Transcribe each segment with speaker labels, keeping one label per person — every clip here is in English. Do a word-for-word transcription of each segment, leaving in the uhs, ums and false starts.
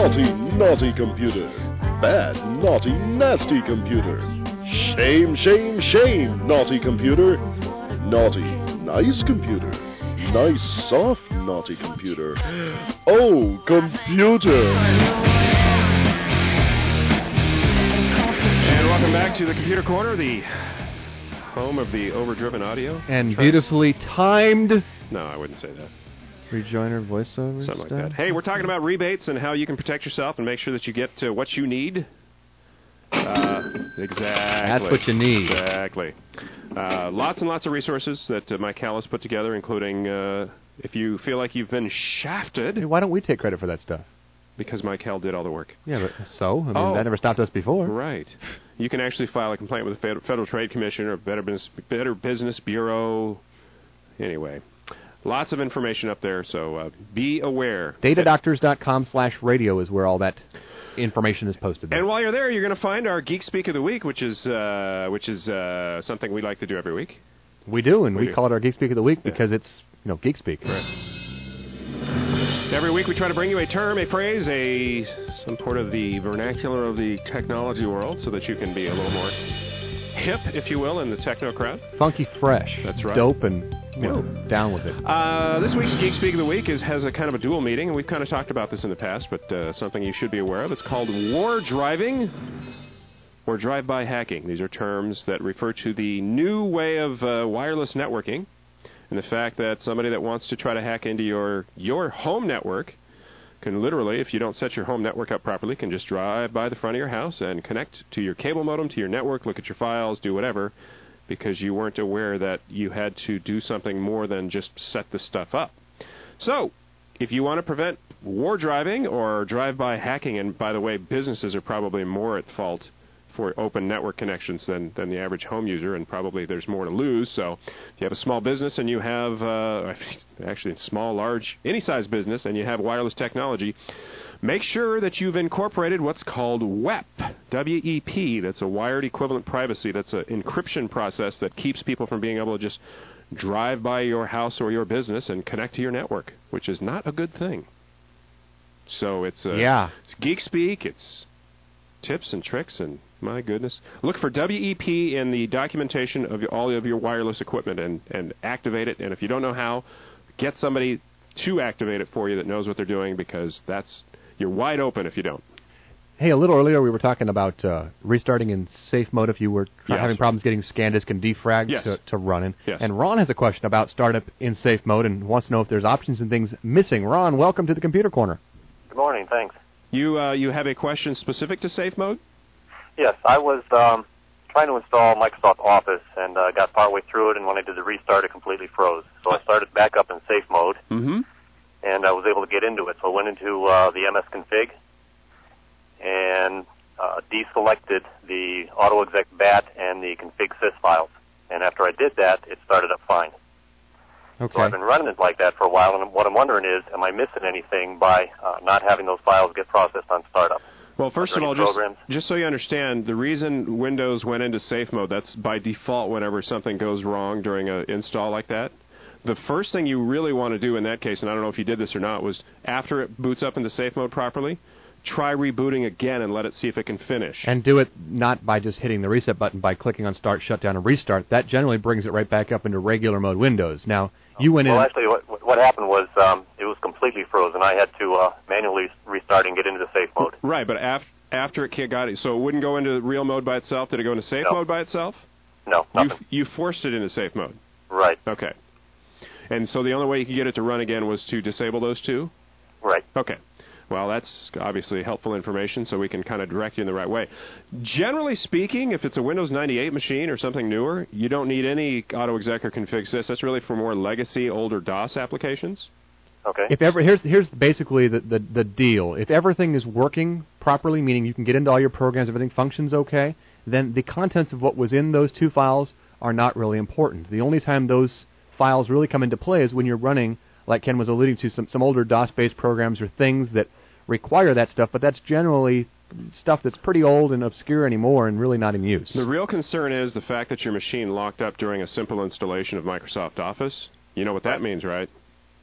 Speaker 1: naughty, naughty computer. Bad, naughty, nasty computer. Shame, shame, shame, naughty computer. Naughty, nice computer. Nice, soft, naughty computer. Oh, computer.
Speaker 2: And welcome back to the Computer Corner, the home of the overdriven audio.
Speaker 3: And beautifully timed.
Speaker 2: No, I wouldn't say that.
Speaker 3: Rejoiner voiceover.
Speaker 2: Something like that. Hey, we're talking about rebates and how you can protect yourself and make sure that you get uh, what you need. Uh, exactly.
Speaker 3: That's what you need.
Speaker 2: Exactly. Uh, lots and lots of resources that uh, Mike Hall has put together, including uh, if you feel like you've been shafted.
Speaker 3: Hey, why don't we take credit for that stuff?
Speaker 2: Because Mike Hall did all the work.
Speaker 3: Yeah, but so? I mean,
Speaker 2: oh,
Speaker 3: that never stopped us before.
Speaker 2: Right. You can actually file a complaint with the Federal Trade Commission or Better Business, Better Business Bureau. Anyway. Lots of information up there, so uh, be aware.
Speaker 3: Datadoctors.com slash radio is where all that information is posted.
Speaker 2: And while you're there, you're going to find our Geek Speak of the Week, which is uh, which is uh, something we like to do every week.
Speaker 3: We do, and we,
Speaker 2: we do.
Speaker 3: call it our Geek Speak of the Week
Speaker 2: yeah.
Speaker 3: because it's, you know, Geek Speak.
Speaker 2: Right. Every week we try to bring you a term, a phrase, a some part of the vernacular of the technology world so that you can be a little more hip, if you will, in the techno crowd.
Speaker 3: Funky fresh.
Speaker 2: That's right.
Speaker 3: Dope and, you know, down with it.
Speaker 2: Uh, this week's Geek Speak of the Week is has a kind of a dual meaning, and we've kind of talked about this in the past, but uh, something you should be aware of. It's called war driving or drive-by hacking. These are terms that refer to the new way of uh, wireless networking and the fact that somebody that wants to try to hack into your your home network can literally, if you don't set your home network up properly, can just drive by the front of your house and connect to your cable modem, to your network, look at your files, do whatever, because you weren't aware that you had to do something more than just set the stuff up. So, if you want to prevent war driving or drive-by hacking, and by the way, businesses are probably more at fault for open network connections than, than the average home user, and probably there's more to lose. So if you have a small business and you have, uh, actually small, large, any size business, and you have wireless technology, make sure that you've incorporated what's called W E P, W E P. That's a wired equivalent privacy. That's an encryption process that keeps people from being able to just drive by your house or your business and connect to your network, which is not a good thing. So it's, uh,
Speaker 3: yeah.
Speaker 2: it's geek speak, it's tips and tricks, and my goodness. Look for W E P in the documentation of all of your wireless equipment and, and activate it. And if you don't know how, get somebody to activate it for you that knows what they're doing, because that's you're wide open if you don't.
Speaker 3: Hey, a little earlier we were talking about uh, restarting in safe mode if you were
Speaker 2: yes.
Speaker 3: having problems getting ScanDisk and defrag
Speaker 2: yes.
Speaker 3: to, to running.
Speaker 2: Yes.
Speaker 3: And Ron has a question about startup in safe mode and wants to know if there's options and things missing. Ron, welcome to the Computer Corner.
Speaker 4: Good morning, thanks.
Speaker 2: You uh, you have a question specific to safe mode?
Speaker 4: Yes, I was um, trying to install Microsoft Office and uh, got partway through it, and when I did the restart, it completely froze. So I started back up in safe mode,
Speaker 2: mm-hmm.
Speaker 4: and I was able to get into it. So I went into uh, the M S config and uh, deselected the AutoExec B A T and the config sys files. And after I did that, it started up fine.
Speaker 3: Okay.
Speaker 4: So I've been running it like that for a while, and what I'm wondering is, am I missing anything by uh, not having those files get processed on startup?
Speaker 2: Well, first of all, just, just so you understand, the reason Windows went into safe mode, that's by default whenever something goes wrong during an install like that. The first thing you really want to do in that case, and I don't know if you did this or not, was after it boots up into safe mode properly, try rebooting again and let it see if it can finish.
Speaker 3: And do it not by just hitting the reset button, by clicking on Start, Shutdown, and Restart. That generally brings it right back up into regular mode Windows. Now, you went
Speaker 4: well,
Speaker 3: in...
Speaker 4: Well, actually, what, what happened was um, it was completely frozen. I had to uh, manually restart and get into the safe mode.
Speaker 2: Right, but after... After it got it, so it wouldn't go into real mode by itself? Did it go into safe
Speaker 4: no.
Speaker 2: mode by itself?
Speaker 4: No, nothing.
Speaker 2: You, you forced it into safe mode?
Speaker 4: Right.
Speaker 2: Okay. And so the only way you could get it to run again was to disable those two?
Speaker 4: Right.
Speaker 2: Okay. Well, that's obviously helpful information, so we can kind of direct you in the right way. Generally speaking, if it's a Windows ninety-eight machine or something newer, you don't need any AutoExec or config sys. That's really for more legacy, older DOS applications.
Speaker 4: Okay.
Speaker 3: If ever here's here's basically the, the the deal. If everything is working properly, meaning you can get into all your programs, everything functions okay, then the contents of what was in those two files are not really important. The only time those files really come into play is when you're running, like Ken was alluding to, some some older DOS-based programs or things that require that stuff. But that's generally stuff that's pretty old and obscure anymore and really not in use.
Speaker 2: The real concern is the fact that your machine locked up during a simple installation of Microsoft Office. You know what that means, right?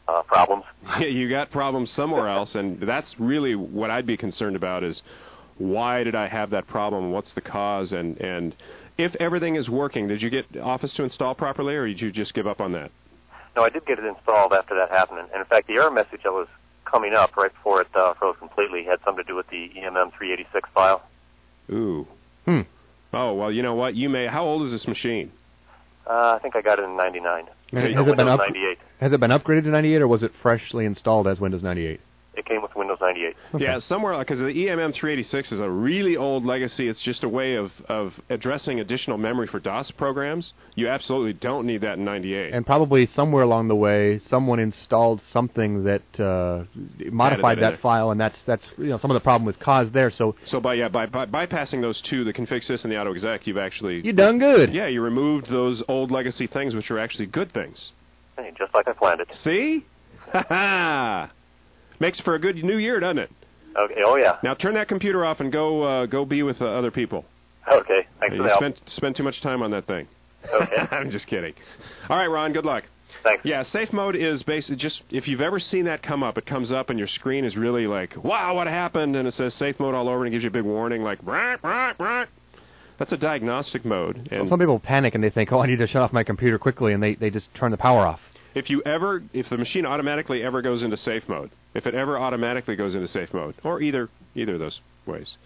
Speaker 4: uh, problems.
Speaker 2: You got problems somewhere else, and that's really what I'd be concerned about is why did I have that problem? What's the cause? And, and if everything is working, did you get Office to install properly, or did you just give up on that?
Speaker 4: No, I did get it installed after that happened. And in fact, the error message that was coming up right before it uh, froze completely had something to do with the E M M three eighty-six file.
Speaker 2: Ooh.
Speaker 3: Hmm.
Speaker 2: Oh, well, you know what? You may. How old is this machine?
Speaker 4: Uh, I think I got it in ninety-nine.
Speaker 3: And
Speaker 4: So
Speaker 3: has, it been
Speaker 4: Windows
Speaker 3: up-
Speaker 4: ninety-eight.
Speaker 3: has it been upgraded to ninety-eight, or was it freshly installed as Windows ninety-eight?
Speaker 4: It came with Windows ninety-eight.
Speaker 3: Okay.
Speaker 2: Yeah, somewhere, because the E M M three eighty-six is a really old legacy. It's just a way of, of addressing additional memory for DOS programs. You absolutely don't need that in ninety-eight.
Speaker 3: And probably somewhere along the way, someone installed something that uh, modified
Speaker 2: Added
Speaker 3: that
Speaker 2: that in.
Speaker 3: file, and that's that's you know some of the problem was caused there. So
Speaker 2: So by yeah by, by bypassing those two, the config sys and the auto exec, you've actually
Speaker 3: you done good.
Speaker 2: yeah you removed those old legacy things, which are actually good things.
Speaker 4: Hey, just like I planned it.
Speaker 2: See, ha ha, makes for a good new year, doesn't it?
Speaker 4: Okay. Oh yeah.
Speaker 2: Now turn that computer off and go uh, go be with uh, other people.
Speaker 4: Okay. Thanks for
Speaker 2: You
Speaker 4: the help.
Speaker 2: spend spend too much time on that thing.
Speaker 4: Okay.
Speaker 2: I'm just kidding. All right, Ron. Good luck.
Speaker 4: Thanks.
Speaker 2: Yeah, safe mode is basically just, if you've ever seen that come up, it comes up and your screen is really like, wow, what happened? And it says safe mode all over and it gives you a big warning like, brah, brah, brah. That's a diagnostic mode.
Speaker 3: So
Speaker 2: And
Speaker 3: some people panic and they think, oh, I need to shut off my computer quickly, and they, they just turn the power off.
Speaker 2: if you ever, if the machine automatically ever goes into safe mode, if it ever automatically goes into safe mode, or either either of those ways,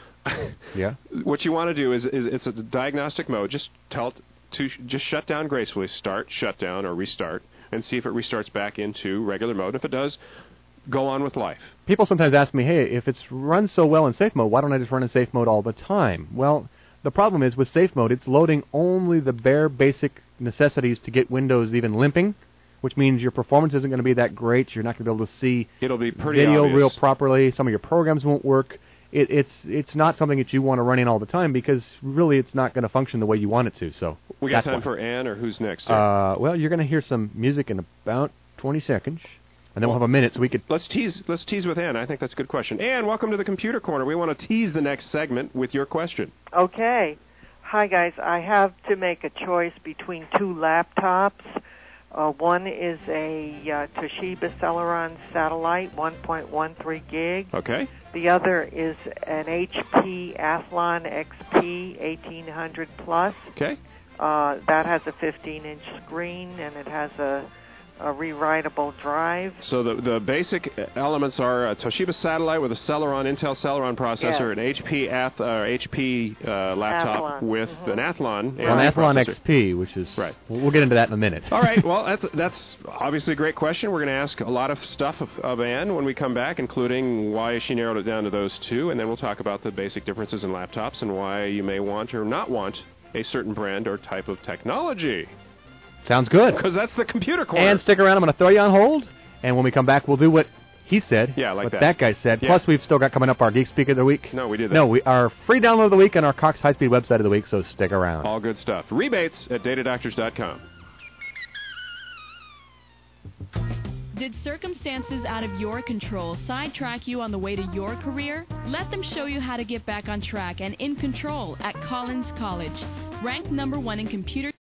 Speaker 3: Yeah.
Speaker 2: what you want to do is, is it's a diagnostic mode. Just tell it to sh- just shut down gracefully, start, shut down, or restart, and see if it restarts back into regular mode. If it does, go on with life.
Speaker 3: People sometimes ask me, hey, if it's run so well in safe mode, why don't I just run in safe mode all the time? Well, the problem is with safe mode, it's loading only the bare basic necessities to get Windows even limping, which means your performance isn't going to be that great. You're not going to be able to see
Speaker 2: It'll be pretty
Speaker 3: video
Speaker 2: obvious.
Speaker 3: real properly. Some of your programs won't work. It, it's it's not something that you want to run in all the time because really it's not going to function the way you want it to. So
Speaker 2: We got
Speaker 3: that's
Speaker 2: time
Speaker 3: why.
Speaker 2: for Ann, or who's next? here?
Speaker 3: Uh, well, you're going to hear some music in about twenty seconds, and then we'll have a minute so we could.
Speaker 2: Let's tease. Let's tease with Ann. I think that's a good question. Ann, welcome to the Computer Corner. We want to tease the next segment with your question.
Speaker 5: Okay. Hi, guys. I have to make a choice between two laptops. Uh, one is a uh, Toshiba Celeron Satellite, one point one three gig.
Speaker 2: Okay.
Speaker 5: The other is an H P Athlon X P eighteen hundred plus.
Speaker 2: Okay.
Speaker 5: Uh, that has a fifteen inch screen, and it has a, a rewritable drive.
Speaker 2: So the the basic elements are a Toshiba Satellite with a Celeron Intel Celeron processor,
Speaker 5: Yes.
Speaker 2: an H P Ath, uh, H P uh, laptop
Speaker 5: Athlon.
Speaker 2: with
Speaker 5: Mhm.
Speaker 2: an Athlon
Speaker 3: Well,
Speaker 2: A M D
Speaker 3: an Athlon
Speaker 2: processor.
Speaker 3: X P, which is
Speaker 2: Right.
Speaker 3: We'll we'll get into that in a minute.
Speaker 2: All right. Well, that's that's obviously a great question. We're going to ask a lot of stuff of, of Ann when we come back, including why she narrowed it down to those two, and then we'll talk about the basic differences in laptops and why you may want or not want a certain brand or type of technology.
Speaker 3: Sounds good.
Speaker 2: Because that's the Computer Corner.
Speaker 3: And stick around. I'm going to throw you on hold, and when we come back, we'll do what he said.
Speaker 2: Yeah, like
Speaker 3: what
Speaker 2: that.
Speaker 3: that guy said.
Speaker 2: Yeah.
Speaker 3: Plus, we've still got coming up our Geek Speak of the Week.
Speaker 2: No, we did that.
Speaker 3: No, we our free download of the week and our Cox High Speed website of the week. So stick around.
Speaker 2: All good stuff. Rebates at data doctors dot com.
Speaker 6: Did circumstances out of your control sidetrack you on the way to your career? Let them show you how to get back on track and in control at Collins College. Ranked number one in computer